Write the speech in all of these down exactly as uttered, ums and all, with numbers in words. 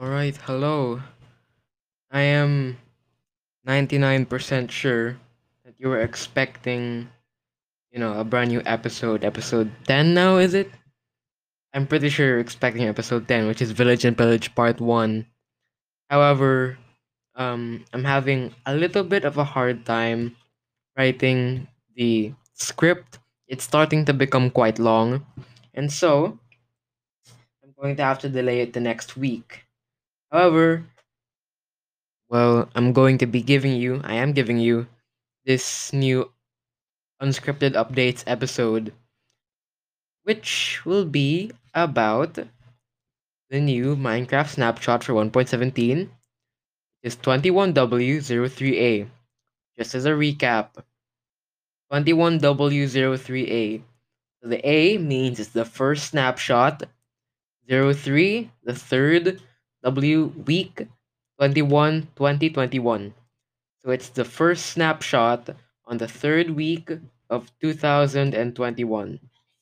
Alright, hello. I am ninety-nine percent sure that you were expecting, you know, a brand new episode. Episode ten now, is it? I'm pretty sure you're expecting episode ten, which is Village and Pillage Part one. However, um, I'm having a little bit of a hard time writing the script. It's starting to become quite long. And so, I'm going to have to delay it the next week. However, well, I'm going to be giving you, I am giving you this new unscripted updates episode, which will be about the new Minecraft snapshot for one point seventeen. Is twenty-one W zero three A. Just as a recap, twenty-one W zero three A. So the A means it's the first snapshot, zero three, the third, W week, twenty-one, twenty twenty-one. So it's the first snapshot on the third week of two thousand twenty-one.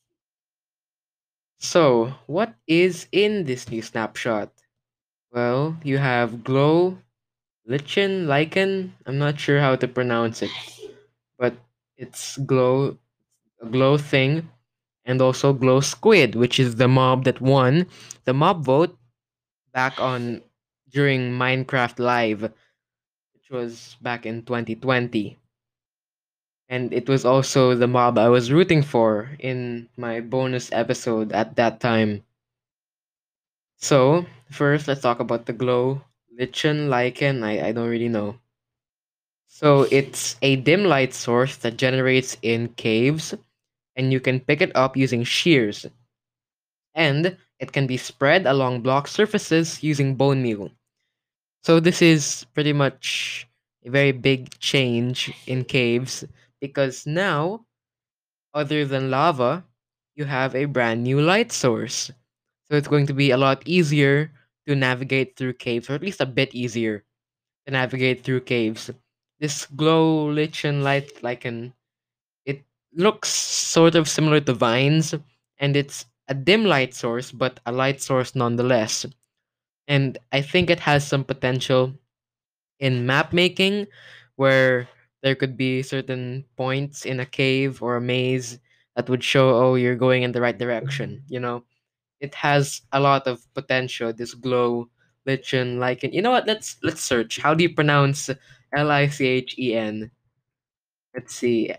So, what is in this new snapshot? Well, you have Glow, Lichen, Lichen. I'm not sure how to pronounce it, but it's Glow, a Glow thing, and also Glow Squid, which is the mob that won the mob vote back on during Minecraft Live, which was back in twenty twenty. And it was also the mob I was rooting for in my bonus episode at that time. So, first, let's talk about the glow. Lichen, lichen, I, I don't really know. So, it's a dim light source that generates in caves, and you can pick it up using shears. And it can be spread along block surfaces using bone meal. So, this is pretty much a very big change in caves because now, other than lava, you have a brand new light source. So it's going to be a lot easier to navigate through caves, or at least a bit easier to navigate through caves. This glow lichen light lichen, it looks sort of similar to vines, and it's a dim light source, but a light source nonetheless. And I think it has some potential in map making, where there could be certain points in a cave or a maze that would show, oh, you're going in the right direction, you know? It has a lot of potential. This glow, lichen, lichen. You know what? Let's let's search. How do you pronounce L I C H E N? Let's see.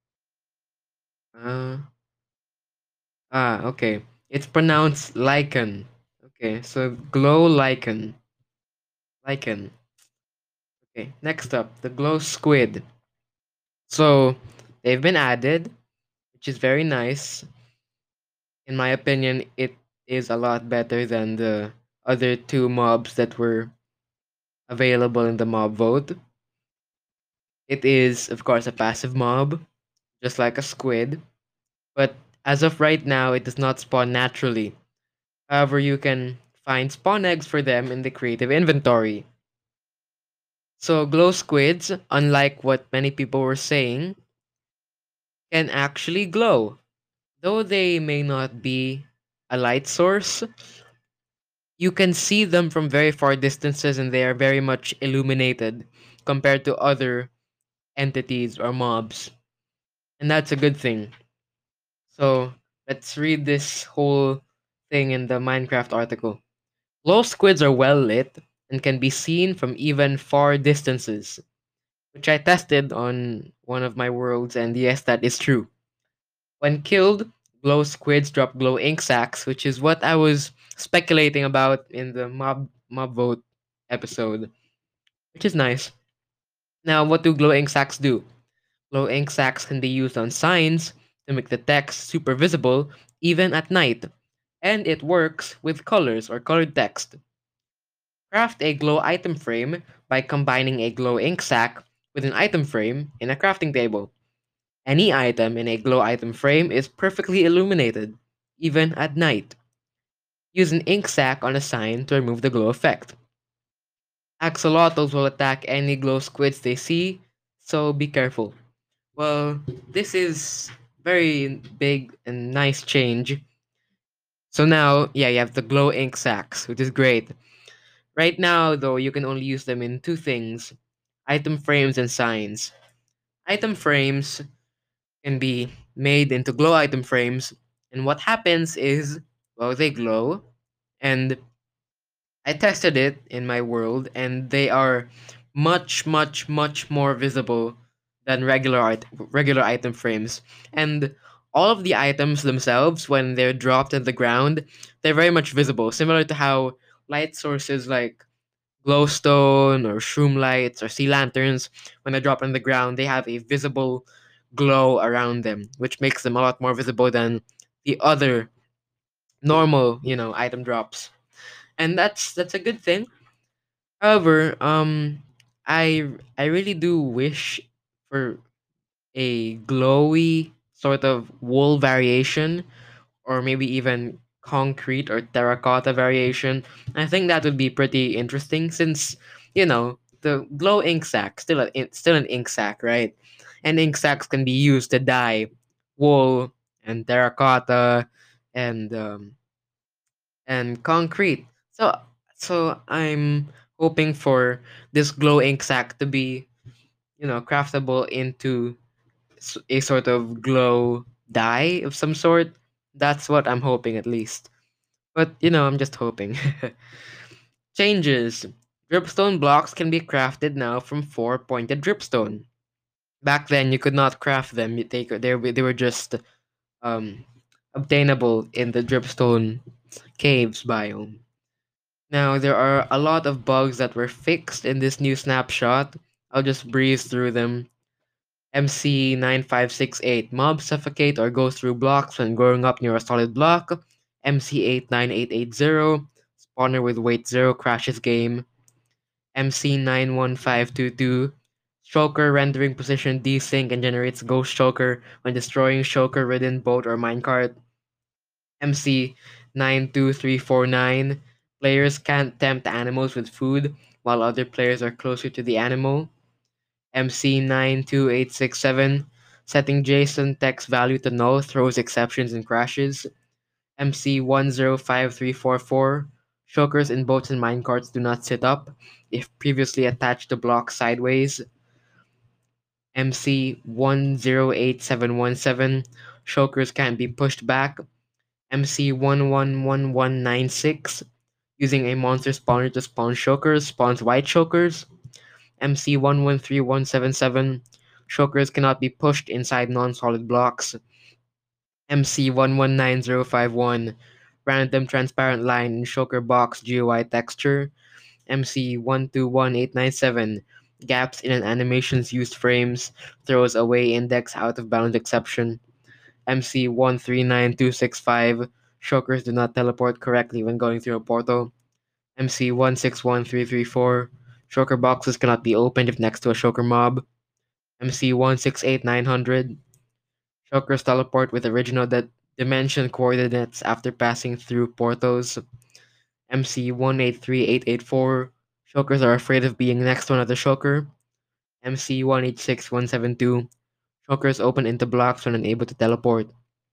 Uh, ah, okay. It's pronounced lichen. Okay, so glow lichen, lichen. Okay, next up, the glow squid. So they've been added, which is very nice. In my opinion, it is a lot better than the other two mobs that were available in the mob vote. It is, of course, a passive mob, just like a squid, but as of right now, it does not spawn naturally. However, you can find spawn eggs for them in the creative inventory. So, glow squids, unlike what many people were saying, can actually glow. Though they may not be a light source, you can see them from very far distances and they are very much illuminated compared to other entities or mobs. And that's a good thing. So let's read this whole thing in the Minecraft article. Glow squids are well lit and can be seen from even far distances, which I tested on one of my worlds, and yes, that is true. When killed, glow squids drop glow ink sacs, which is what I was speculating about in the mob mob vote episode, which is nice. Now, what do glow ink sacs do? Glow ink sacs can be used on signs to make the text super visible even at night, and it works with colors or colored text. Craft a glow item frame by combining a glow ink sac with an item frame in a crafting table. Any item in a glow item frame is perfectly illuminated, even at night. Use an ink sac on a sign to remove the glow effect. Axolotls will attack any glow squids they see, so be careful. Well, this is very big and nice change. So now, yeah, you have the glow ink sacs, which is great. Right now, though, you can only use them in two things: item frames and signs. Item frames can be made into glow item frames, and what happens is, well, they glow, and I tested it in my world, and they are much, much, much more visible than regular art, regular item frames. And all of the items themselves, when they're dropped in the ground, they're very much visible, similar to how light sources like glowstone or shroom lights or sea lanterns, when they drop on the ground, they have a visible glow around them, which makes them a lot more visible than the other normal, you know, item drops. And that's that's a good thing. However, um, I I really do wish for a glowy sort of wool variation, or maybe even concrete or terracotta variation. I think that would be pretty interesting since, you know, the glow ink sac still a, it's still an ink sac, right? And ink sacs can be used to dye wool and terracotta and um, and concrete. So so I'm hoping for this glow ink sac to be, you know, craftable into s- a sort of glow dye of some sort. That's what I'm hoping at least. But you know, I'm just hoping. Changes. Dripstone blocks can be crafted now from four pointed dripstone. Back then, you could not craft them. You- They could- they were, they were just um obtainable in the dripstone caves biome. Now, there are a lot of bugs that were fixed in this new snapshot. I'll just breeze through them. M C nine five six eight. Mobs suffocate or go through blocks when growing up near a solid block. M C eight nine eight eight zero. Spawner with weight zero crashes game. M C nine one five two two. Shulker rendering position desync and generates ghost shulker when destroying shulker ridden boat or minecart. M C nine two three four nine. Players can't tempt animals with food while other players are closer to the animal. M C nine two eight six seven. Setting JSON text value to null throws exceptions and crashes. M C one zero five three four four. Shulkers in boats and minecarts do not sit up if previously attached to block sideways. M C one zero eight seven one seven. Shulkers can't be pushed back. M C one one one one nine six. Using a monster spawner to spawn shulkers spawns white shulkers. M C one one three one seven seven. Shulkers cannot be pushed inside non-solid blocks. M C one one nine zero five one. Random transparent line in shulker box G U I texture. M C one two one eight nine seven. Gaps in an animation's used frames. Throws away index out of bounds exception. M C one three nine two six five. Shulkers do not teleport correctly when going through a portal. M C one six one three three four. Shulker boxes cannot be opened if next to a shulker mob. M C one six eight nine hundred. Shulkers teleport with original de- dimension coordinates after passing through portals. M C one eight three eight eight four. Shulkers are afraid of being next to another shulker. M C one eight six one seven two. Shulkers open into blocks when unable to teleport.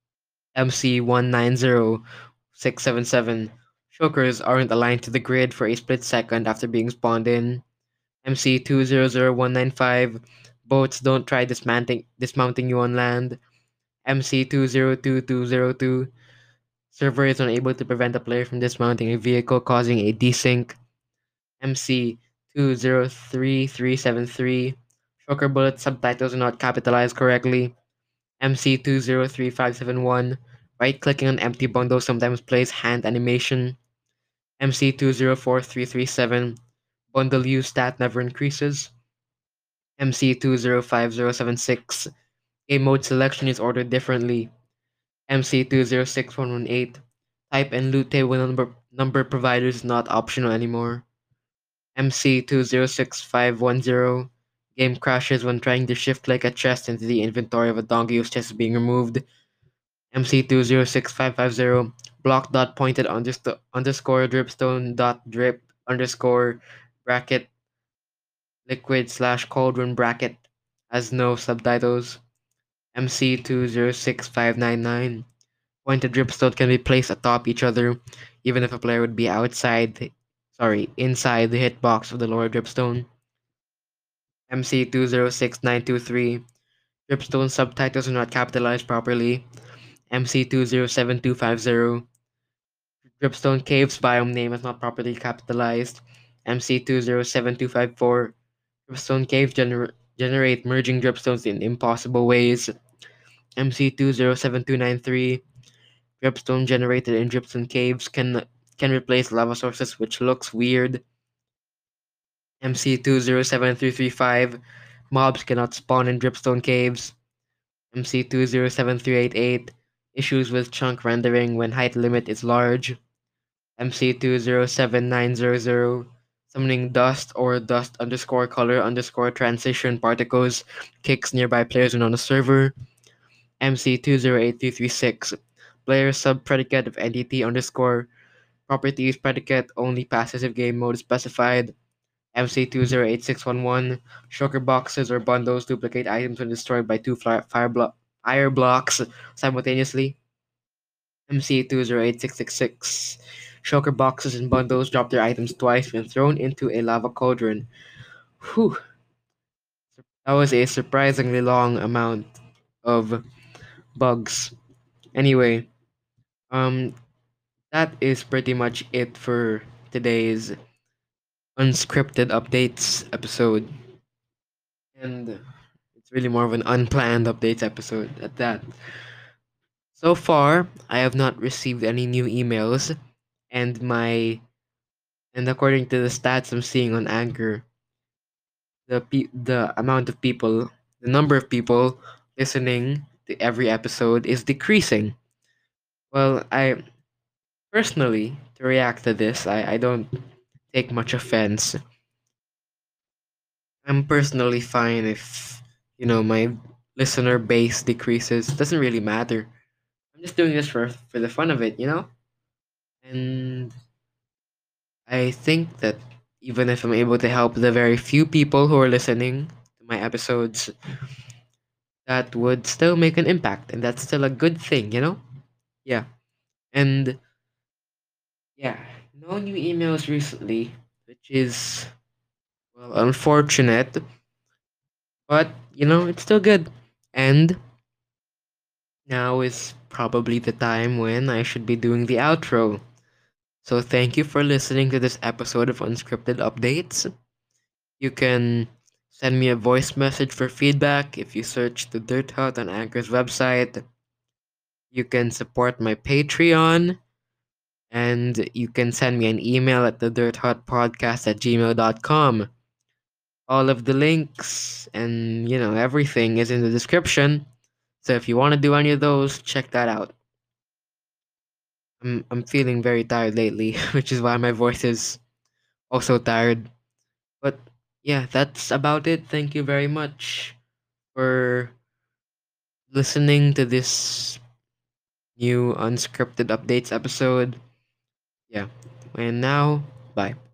M C one nine zero six seven seven. Shulkers aren't aligned to the grid for a split second after being spawned in. M C two zero zero one nine five. Boats don't try dismounting dismounting you on land. M C two zero two two zero two. Server is unable to prevent a player from dismounting a vehicle, causing a desync. M C two zero three three seven three. Shulker bullet subtitles are not capitalized correctly. M C two zero three five seven one. Right clicking on empty bundle sometimes plays hand animation. M C two zero four three three seven. Bundle use stat never increases. M C two zero five zero seven six. Game mode selection is ordered differently. M C two zero six one one eight. Type and loot table number number providers is not optional anymore. M C two zero six five one zero. Game crashes when trying to shift like a chest into the inventory of a donkey whose chest is being removed. M C two zero six five five zero. Block dot pointed understo- underscore dripstone dot drip underscore bracket liquid slash cauldron bracket has no subtitles. M C two zero six five nine nine. Pointed dripstone can be placed atop each other, even if a player would be outside sorry, inside the hitbox of the lower dripstone. M C two zero six nine two three. Dripstone subtitles are not capitalized properly. M C two zero seven two five zero. Dripstone Caves biome name is not properly capitalized. M C two zero seven two five four. Dripstone Caves gener- generate merging dripstones in impossible ways. M C two zero seven two nine three. Dripstone generated in dripstone caves can can replace lava sources, which looks weird. M C two zero seven three three five. Mobs cannot spawn in dripstone caves. M C two zero seven three eight eight. Issues with chunk rendering when height limit is large. M C two zero seven nine zero zero. Summoning dust or dust underscore color underscore transition particles kicks nearby players when on a server. M C two zero eight three three six. Player subpredicate of entity underscore properties predicate only passes if game mode is specified. M C two zero eight six one one. Shulker boxes or bundles duplicate items when destroyed by two fire, fire, blo- fire blocks simultaneously. M C two zero eight six six six. Shulker boxes and bundles drop their items twice when thrown into a lava cauldron. Whew, that was a surprisingly long amount of bugs. Anyway, um, that is pretty much it for today's unscripted updates episode. And it's really more of an unplanned updates episode at that. So far, I have not received any new emails, and my and according to the stats I'm seeing on Anchor, the pe- the amount of people, the number of people listening to every episode is decreasing. Well, I personally, to react to this, I, I don't take much offense. I'm personally fine if, you know, my listener base decreases. It doesn't really matter. I'm just doing this for for the fun of it, you know? And I think that even if I'm able to help the very few people who are listening to my episodes, that would still make an impact, and that's still a good thing, you know? Yeah. And yeah, no new emails recently, which is, well, unfortunate, but you know, it's still good. And now is probably the time when I should be doing the outro. So thank you for listening to this episode of Unscripted Updates. You can send me a voice message for feedback if you search the Dirt Hut on Anchor's website. You can support my Patreon, and you can send me an email at the dirt hut podcast at gmail dot com. All of the links and, you know, everything is in the description. So if you want to do any of those, check that out. I'm, I'm feeling very tired lately, which is why my voice is also tired. But yeah, that's about it. Thank you very much for listening to this new unscripted updates episode. Yeah. And now, bye.